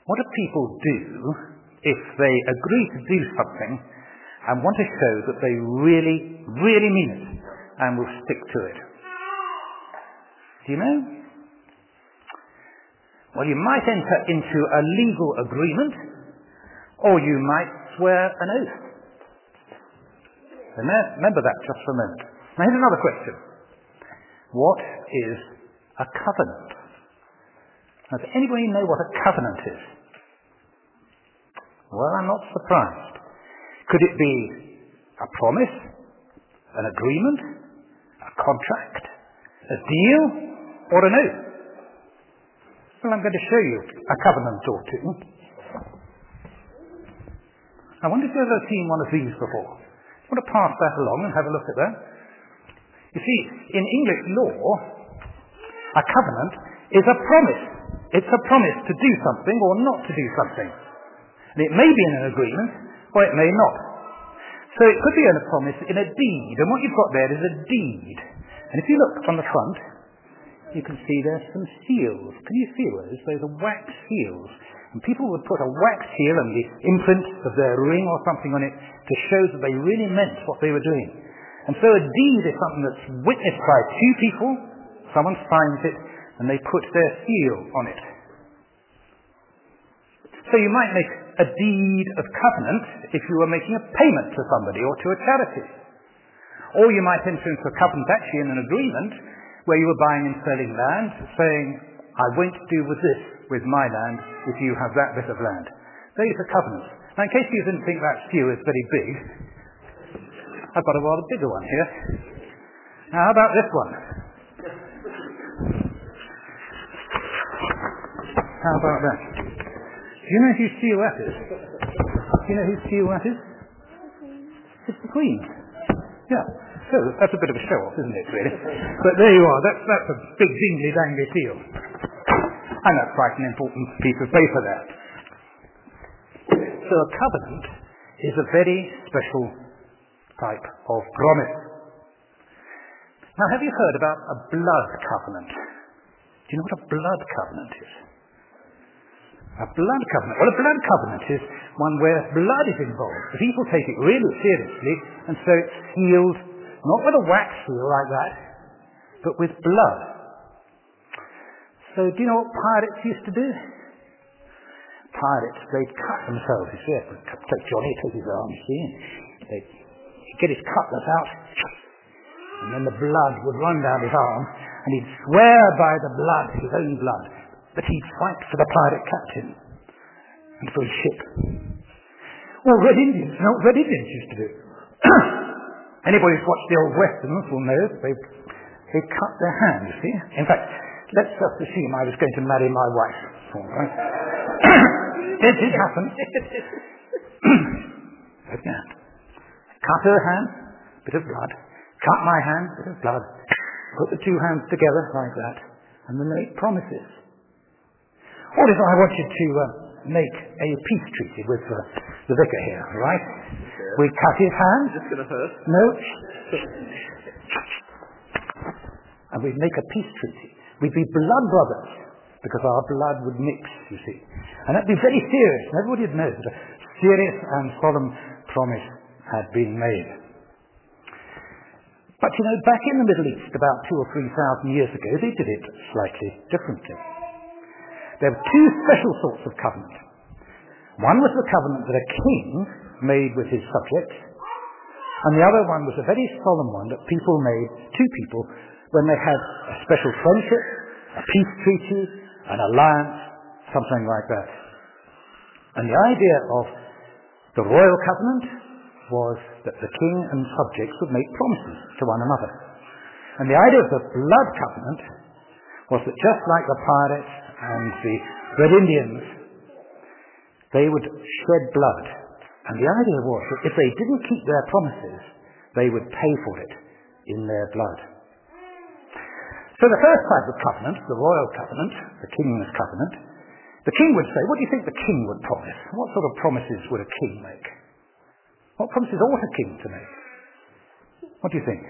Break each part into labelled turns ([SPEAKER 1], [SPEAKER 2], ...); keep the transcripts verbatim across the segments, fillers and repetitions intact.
[SPEAKER 1] What do people do if they agree to do something and want to show that they really, really mean it and will stick to it? Do you know? Well, you might enter into a legal agreement, or you might swear an oath. Remember that just for a moment. Now here's another question. What is a covenant? Now, does anybody know what a covenant is? Well, I'm not surprised. Could it be a promise, an agreement, a contract, a deal, or an oath? Well, I'm going to show you a covenant or two. I wonder if you've ever seen one of these before. I want to pass that along and have a look at that. You see, in English law, a covenant is a promise. It's a promise to do something or not to do something. And it may be in an agreement, or it may not. So it could be in a promise in a deed, and what you've got there is a deed. And if you look on the front, you can see there's some seals. Can you see those? Those are wax seals. And people would put a wax seal and the imprint of their ring or something on it to show that they really meant what they were doing. And so a deed is something that's witnessed by two people, someone signs it, and they put their seal on it. So you might make a deed of covenant if you were making a payment to somebody or to a charity. Or you might enter into a covenant actually in an agreement where you were buying and selling land, saying, I won't do with this with my land if you have that bit of land. Those are covenants. Now, in case you didn't think that skew is very big, I've got a rather bigger one here. Now, how about this one? How about that? Do you know whose seal that is? Do you know whose seal that is? It's the Queen. Yeah. So that's a bit of a show-off, isn't it, really? But there you are. That's, that's a big dingly-dangly seal. And that's quite an important piece of paper there. So a covenant is a very special type of promise. Now, have you heard about a blood covenant? Do you know what a blood covenant is? A blood covenant. Well, a blood covenant is one where blood is involved. The people take it really seriously, and so it's sealed not with a wax seal like that, but with blood. So do you know what pirates used to do? Pirates, they'd cut themselves, you see. Take Johnny, take his arm, you see. They'd get his cutlass out, and then the blood would run down his arm, and he'd swear by the blood, his own blood, that he'd fight for the pirate captain and for his ship. Well, Red Indians, you know what Red Indians used to do? Anybody who's watched the old westerns will know that they've, they've cut their hand, you see. In fact, let's just assume I was going to marry my wife. All right. It did happen. Okay. Cut her hand, bit of blood. Cut my hand, bit of blood. Put the two hands together like that, and then make promises. What if I wanted to uh, make a peace treaty with uh, the vicar here, right? Okay. We'd cut his hand. Is this going to hurt? No. And we'd make a peace treaty. We'd be blood brothers, because our blood would mix, you see. And that'd be very serious, and everybody would know that a serious and solemn promise had been made. But you know, back in the Middle East, about two or three thousand years ago, they did it slightly differently. There were two special sorts of covenant. One was the covenant that a king made with his subjects, and the other one was a very solemn one that people made, two people, when they had a special friendship, a peace treaty, an alliance, something like that. And the idea of the royal covenant was that the king and subjects would make promises to one another. And the idea of the blood covenant was that just like the pirates and the Red Indians, they would shed blood. And the idea was that if they didn't keep their promises, they would pay for it in their blood. So the first type of covenant, the royal covenant, the king's covenant, the king would say, what do you think the king would promise? What sort of promises would a king make? What promises ought a king to make? What do you think?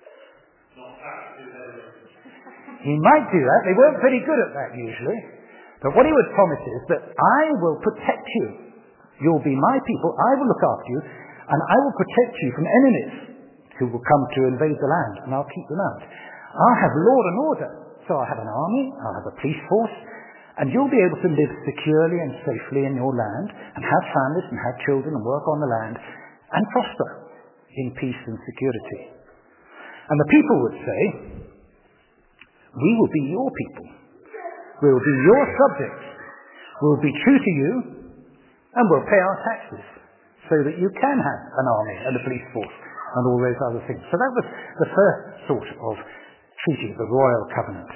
[SPEAKER 1] He might do that. They weren't very good at that usually. But what he would promise is that I will protect you. You'll be my people. I will look after you. And I will protect you from enemies who will come to invade the land. And I'll keep them out. I'll have law and order. So I'll have an army. I'll have a police force. And you'll be able to live securely and safely in your land. And have families and have children and work on the land. And prosper in peace and security. And the people would say, we will be your people. We will be your subjects. We'll be true to you, and we'll pay our taxes so that you can have an army and a police force and all those other things. So that was the first sort of treaty, the royal covenant.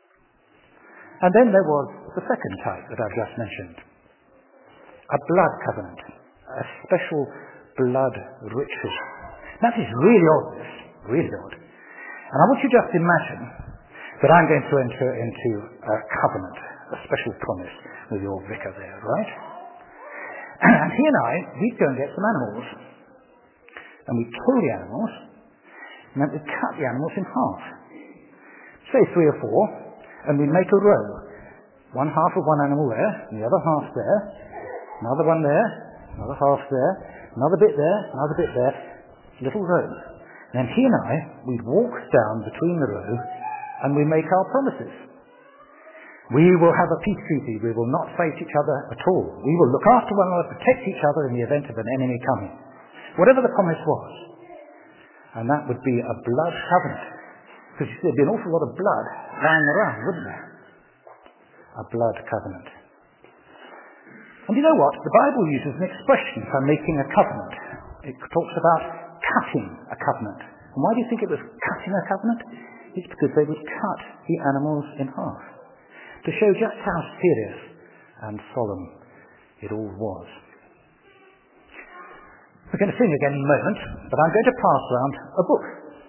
[SPEAKER 1] And then there was the second type that I've just mentioned, a blood covenant, a special blood ritual. That is really odd, this, really odd. And I want you just imagine that I'm going to enter into a covenant, a special promise with your vicar there, right? And he and I, we'd go and get some animals. And we'd kill the animals, and then we'd cut the animals in half. Say three or four, and we'd make a row. One half of one animal there, and the other half there, another one there, another half there, another bit there, another bit there, little row. And then he and I, we'd walk down between the row, and we make our promises. We will have a peace treaty. We will not fight each other at all. We will look after one another, protect each other in the event of an enemy coming. Whatever the promise was. And that would be a blood covenant. Because there'd be an awful lot of blood lying around, wouldn't there? A blood covenant. And you know what? The Bible uses an expression for making a covenant. It talks about cutting a covenant. And why do you think it was cutting a covenant? It's because they would cut the animals in half to show just how serious and solemn it all was. We're going to sing again in a moment, but I'm going to pass around a book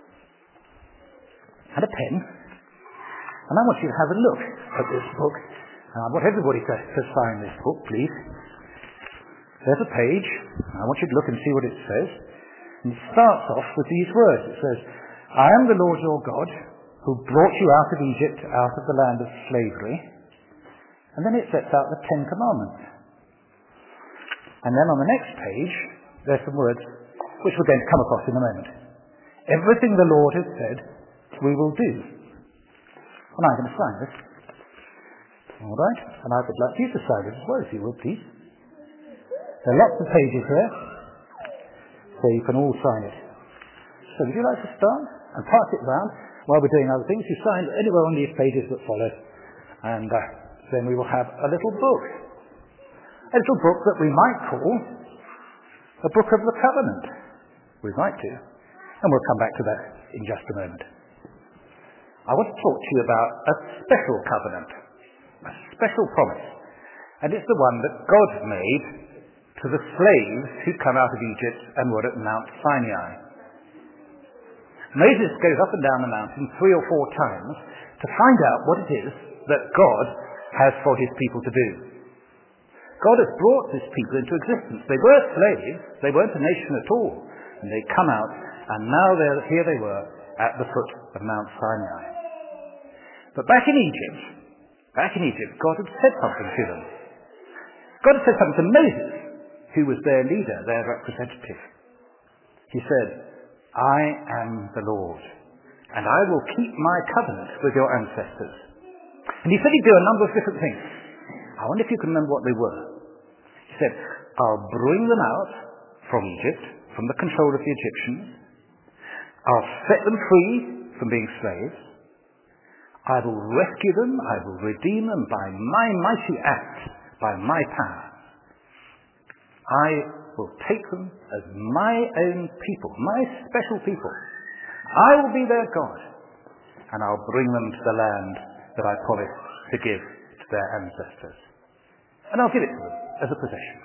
[SPEAKER 1] and a pen, and I want you to have a look at this book. And I want everybody to, to sign this book, please. There's a page. I want you to look and see what it says. And it starts off with these words. It says, I am the Lord your God, who brought you out of Egypt, out of the land of slavery. And then it sets out the Ten Commandments. And then on the next page, there's some words which we're going to come across in a moment. Everything the Lord has said, we will do. And I'm going to sign this. All right? And I would like you to sign it as well, if you would, please. There are lots of pages here, so you can all sign it. So would you like to start and pass it round while we're doing other things? You sign anywhere on these pages that follow, and uh, then we will have a little book. A little book that we might call a book of the covenant. We might do. And we'll come back to that in just a moment. I want to talk to you about a special covenant, a special promise. And it's the one that God made to the slaves who'd come out of Egypt and were at Mount Sinai. Moses goes up and down the mountain three or four times to find out what it is that God has for his people to do. God has brought this people into existence. They were slaves. They weren't a nation at all. And they come out, and now they're, here they were at the foot of Mount Sinai. But back in Egypt, back in Egypt, God had said something to them. God had said something to Moses, who was their leader, their representative. He said, I am the Lord, and I will keep my covenant with your ancestors. And he said he'd do a number of different things. I wonder if you can remember what they were. He said, I'll bring them out from Egypt, from the control of the Egyptians. I'll set them free from being slaves. I will rescue them. I will redeem them by my mighty act, by my power. I will take them as my own people, my special people. I will be their God, and I'll bring them to the land that I promised to give to their ancestors. And I'll give it to them as a possession.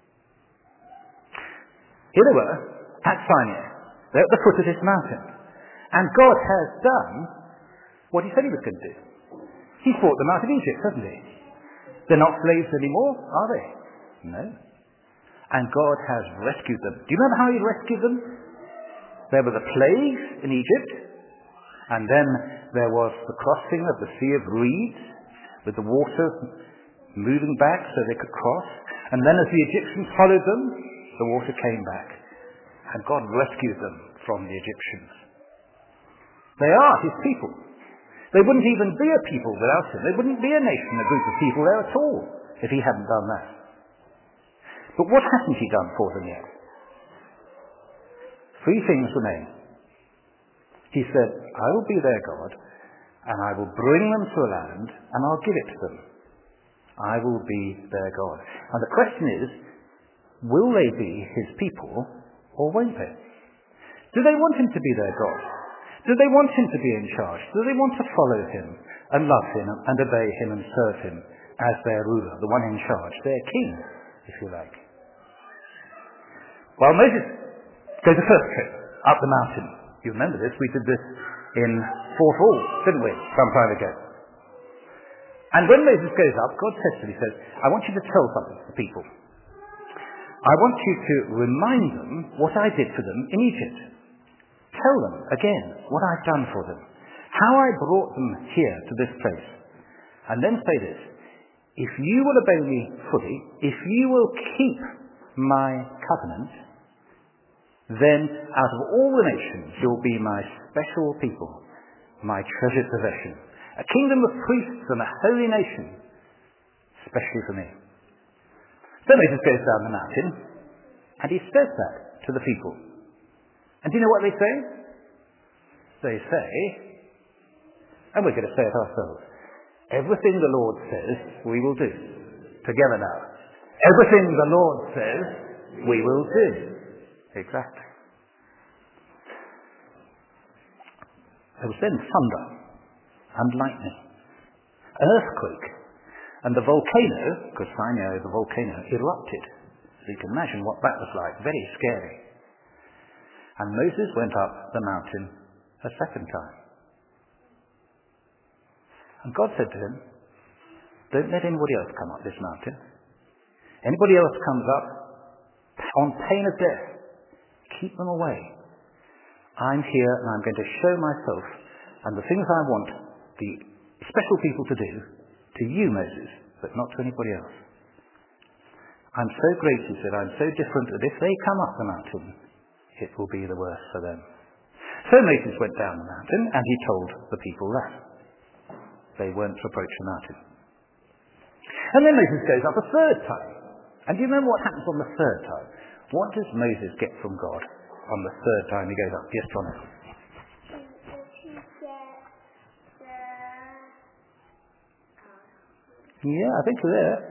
[SPEAKER 1] Here they were, at Sinai. They're at the foot of this mountain. And God has done what he said he was going to do. He's brought them out of Egypt, hasn't he? They're not slaves anymore, are they? No. And God has rescued them. Do you remember how he rescued them? There were the plagues in Egypt, and then there was the crossing of the Sea of Reeds, with the water moving back so they could cross. And then as the Egyptians followed them, the water came back. And God rescued them from the Egyptians. They are his people. They wouldn't even be a people without him. They wouldn't be a nation, a group of people there at all, if he hadn't done that. But what hasn't he done for them yet? Three things remain. He said, I will be their God, and I will bring them to a land, and I'll give it to them. I will be their God. And the question is, will they be his people, or won't they? Do they want him to be their God? Do they want him to be in charge? Do they want to follow him, and love him, and obey him, and serve him as their ruler, the one in charge, their king, if you like? Well, Moses goes the first trip up the mountain. You remember this, we did this in Fourth Hall, didn't we, some time ago. And when Moses goes up, God says to him, he says, I want you to tell something to the people. I want you to remind them what I did for them in Egypt. Tell them, again, what I've done for them. How I brought them here to this place. And then say this, if you will obey me fully, if you will keep my covenant, then out of all the nations you'll be my special people, my treasured possession, a kingdom of priests and a holy nation, especially for me. So Moses goes down the mountain, and he says that to the people. And do you know what they say? They say, and we're going to say it ourselves, everything the Lord says, we will do. Together now. Everything the Lord says, we will do. Exactly. There was then thunder and lightning, an earthquake, and the volcano, because I know the volcano, erupted. So you can imagine what that was like. Very scary. And Moses went up the mountain a second time. And God said to him, don't let anybody else come up this mountain. Anybody else comes up, on pain of death, keep them away. I'm here and I'm going to show myself and the things I want the special people to do to you, Moses, but not to anybody else. I'm so great, he said, I'm so different that if they come up the mountain, it will be the worse for them. So Moses went down the mountain and he told the people that. They weren't to approach the mountain. And then Moses goes up a third time. And do you remember what happens on the third time? What does Moses get from God on the third time he goes up? Yes, John. Yeah, I think we're there.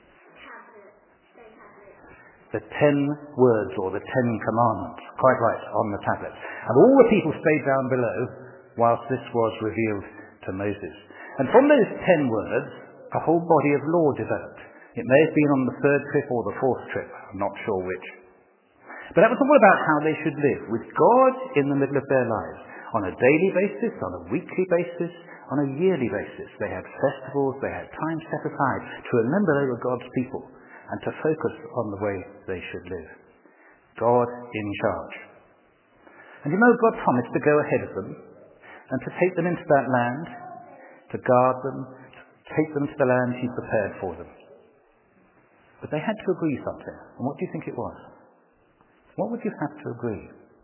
[SPEAKER 1] The ten words, or the ten commandments. Quite right, on the tablets. And all the people stayed down below whilst this was revealed to Moses. And from those ten words, a whole body of law developed. It may have been on the third trip or the fourth trip. I'm not sure which. But that was all about how they should live, with God in the middle of their lives, on a daily basis, on a weekly basis, on a yearly basis. They had festivals, they had time set aside to remember they were God's people and to focus on the way they should live. God in charge. And you know, God promised to go ahead of them and to take them into that land, to guard them, to take them to the land he prepared for them. But they had to agree something. And what do you think it was? What would you have to agree?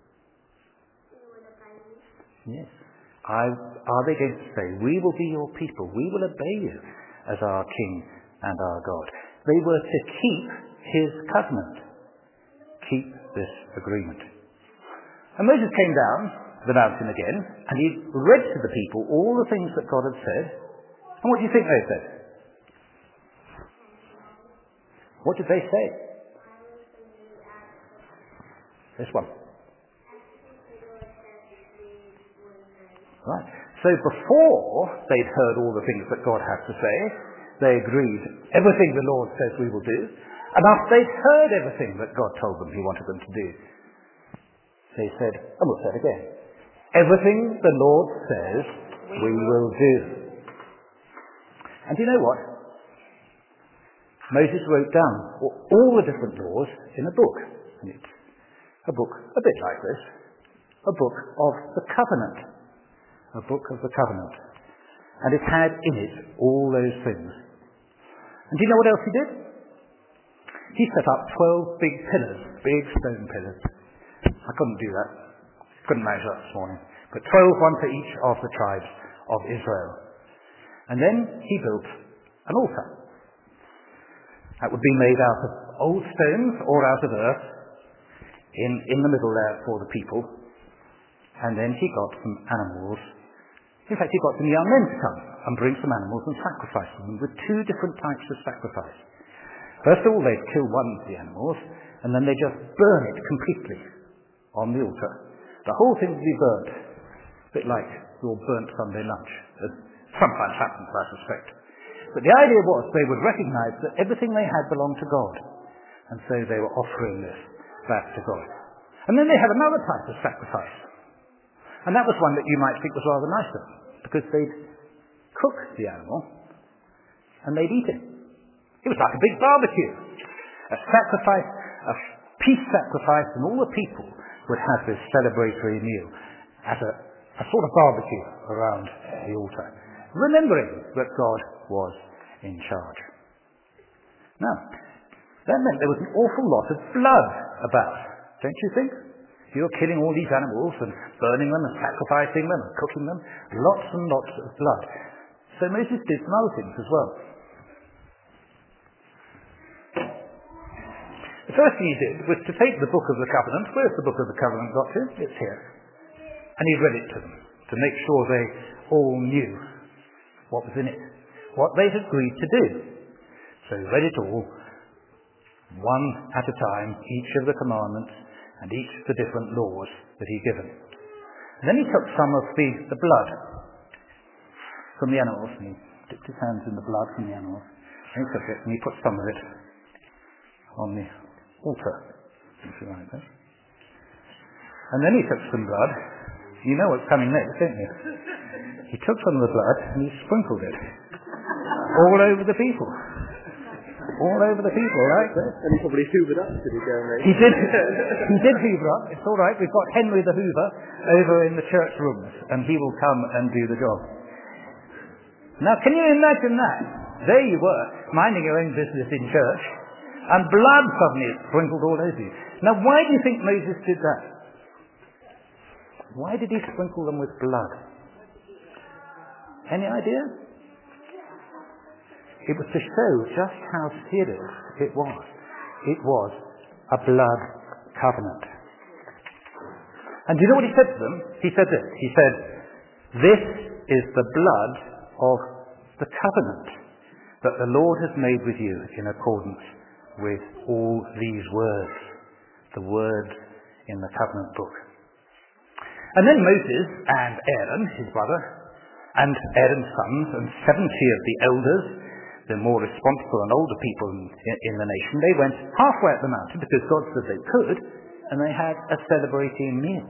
[SPEAKER 1] Yes. I, are they going to say, we will be your people, we will obey you as our King and our God? They were to keep his covenant. Keep this agreement. And Moses came down the mountain again, and he read to the people all the things that God had said. And what do you think they said? What did they say? This one. Right. So before they'd heard all the things that God had to say, they agreed everything the Lord says we will do. And after they'd heard everything that God told them he wanted them to do, they said, and we'll say it again, everything the Lord says we will do. And do you know what? Moses wrote down all the different laws in a book. And it's a book a bit like this, a book of the covenant. A book of the covenant. And it had in it all those things. And do you know what else he did? He set up twelve big pillars, big stone pillars. I couldn't do that. Couldn't manage that this morning. But twelve, one for each of the tribes of Israel. And then he built an altar. That would be made out of old stones or out of earth in, in the middle there for the people. And then he got some animals. In fact, he got some young men to come and bring some animals and sacrifice them with two different types of sacrifice. First of all, they'd kill one of the animals, and then they just burn it completely on the altar. The whole thing would be burnt, a bit like your burnt Sunday lunch. As sometimes happens, I suspect. But the idea was they would recognize that everything they had belonged to God, and so they were offering this back to God. And then they had another type of sacrifice, and that was one that you might think was rather nicer, because they'd cook the animal, and they'd eat it. It was like a big barbecue, a sacrifice, a peace sacrifice, and all the people would have this celebratory meal at a, a sort of barbecue around the altar, remembering that God was in charge. Now, that meant there was an awful lot of blood about, don't you think? You're killing all these animals and burning them and sacrificing them and cooking them, lots and lots of blood. So Moses did some other things as well. The first thing he did was to take the Book of the Covenant. Where's the Book of the Covenant got to? It's here. And he read it to them to make sure they all knew what was in it, what they'd agreed to do. So he read it all, one at a time, each of the commandments and each of the different laws that he'd given. And then he took some of the, the blood from the animals, and he dipped his hands in the blood from the animals, and he took it and he put some of it on the altar, if you like that. And then he took some blood. You know what's coming next, don't you? He took some of the blood and he sprinkled it all over the people. All over the people, right?
[SPEAKER 2] And he probably hoovered up, did he go and
[SPEAKER 1] He did. He did hoover up. It's all right. We've got Henry the Hoover over in the church rooms, and he will come and do the job. Now, can you imagine that? There you were, minding your own business in church, and blood suddenly is sprinkled all over you. Now, why do you think Moses did that? Why did he sprinkle them with blood? Any idea? It was to show just how serious it was. It was a blood covenant. And do you know what he said to them? He said this. He said, "This is the blood of the covenant that the Lord has made with you in accordance with all these words," the words in the covenant book. And then Moses and Aaron, his brother, and Aaron's sons, and seventy of the elders, the more responsible and older people in, in the nation, they went halfway up the mountain because God said they could, and they had a celebrating meal,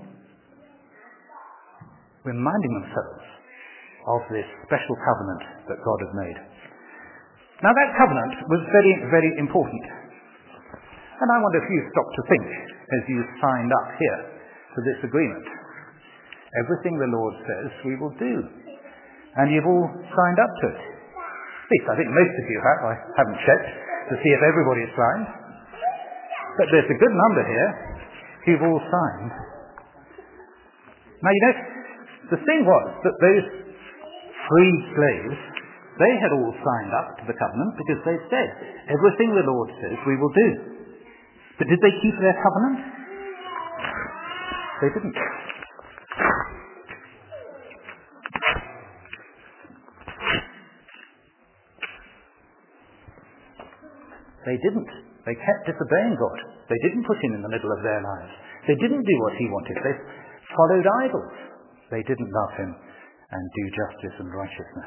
[SPEAKER 1] reminding themselves of this special covenant that God had made. Now that covenant was very, very important. And I wonder if you stopped to think as you signed up here to this agreement. Everything the Lord says we will do. And you've all signed up to it. At least I think most of you have. I haven't checked to see if everybody has signed. But there's a good number here who've all signed. Now you know, the thing was that those freed slaves, they had all signed up to the covenant because they said, everything the Lord says we will do. But did they keep their covenant? They didn't. They didn't. They kept disobeying God. They didn't put him in the middle of their lives. They didn't do what he wanted. They followed idols. They didn't love him and do justice and righteousness.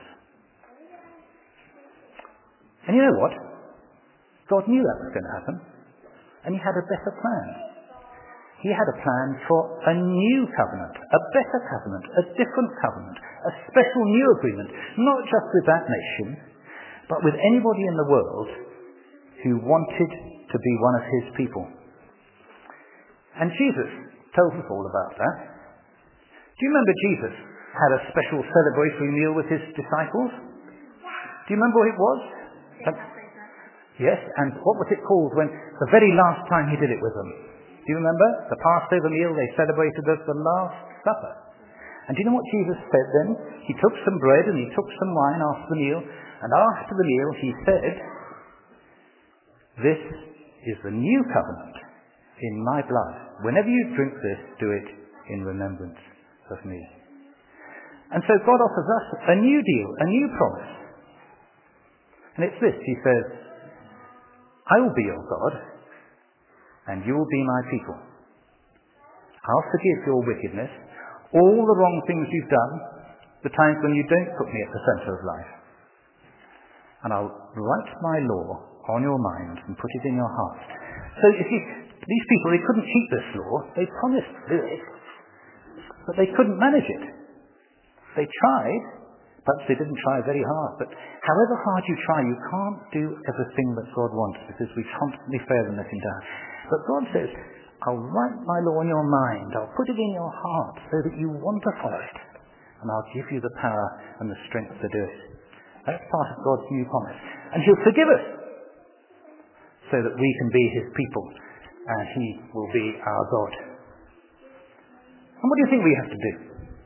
[SPEAKER 1] And you know what? God knew that was going to happen. And he had a better plan. He had a plan for a new covenant, a better covenant, a different covenant, a special new agreement, not just with that nation, but with anybody in the world who wanted to be one of his people. And Jesus tells us all about that. Do you remember Jesus had a special celebratory meal with his disciples? Do you remember what it was? Yes, and what was it called when the very last time he did it with them? Do you remember? The Passover meal they celebrated as the Last Supper. And do you know what Jesus said then? He took some bread and he took some wine after the meal, and after the meal he said, "This is the new covenant in my blood. Whenever you drink this, do it in remembrance of me." And so God offers us a new deal, a new promise. And it's this, he says, "I will be your God, and you will be my people. I'll forgive your wickedness, all the wrong things you've done, the times when you don't put me at the centre of life. And I'll write my law on your mind and put it in your heart." So you see, these people, they couldn't keep this law. They promised to do it, but they couldn't manage it. They tried, but they didn't try very hard. But however hard you try, you can't do everything that God wants, because we constantly fail and let him down. But God says, "I'll write my law in your mind. I'll put it in your heart so that you want to follow it. And I'll give you the power and the strength to do it." That's part of God's new promise. And he'll forgive us so that we can be his people and he will be our God. And what do you think we have to do?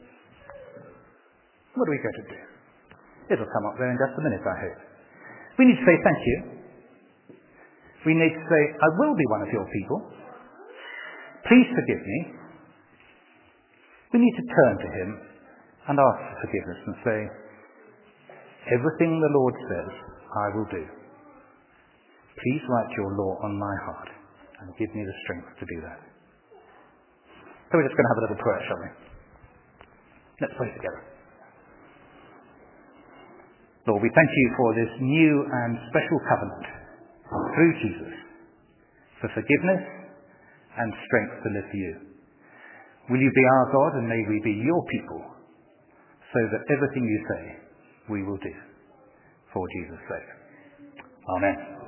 [SPEAKER 1] What are we going to do? It'll come up there in just a minute, I hope. We need to say thank you. We need to say, "I will be one of your people. Please forgive me." We need to turn to him and ask for forgiveness and say, "Everything the Lord says, I will do. Please write your law on my heart and give me the strength to do that." So we're just going to have a little prayer, shall we? Let's pray together. Lord, we thank you for this new and special covenant through Jesus, for forgiveness and strength to live for you. Will you be our God, and may we be your people, so that everything you say we will do, for Jesus' sake. Amen.